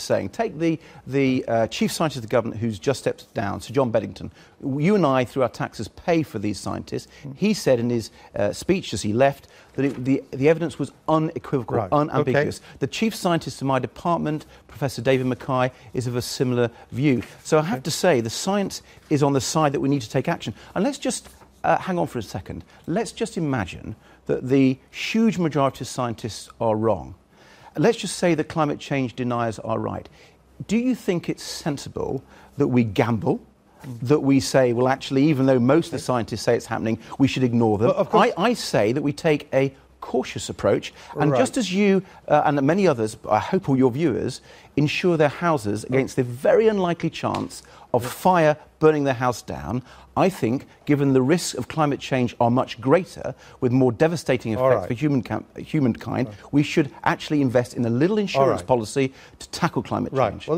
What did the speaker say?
saying, take the chief scientist of the government who's just stepped down, Sir John Beddington. You and I, through our taxes, pay for these scientists. He said in his speech as he left that the evidence was unequivocal, unambiguous. Okay. The chief scientist of my department, Professor David Mackay, is of a similar view. So I have to say the science is on the side that we need to take action. And let's just hang on for a second. Let's just imagine that the huge majority of scientists are wrong. Let's just say that climate change deniers are right. Do you think it's sensible that we gamble, that we say, well, actually, even though most of the scientists say it's happening, we should ignore them? I say that we take a cautious approach, and just as you and many others, I hope all your viewers, insure their houses against the very unlikely chance of fire burning their house down, I think, given the risks of climate change are much greater, with more devastating effects for humankind, we should actually invest in a little insurance policy to tackle climate change.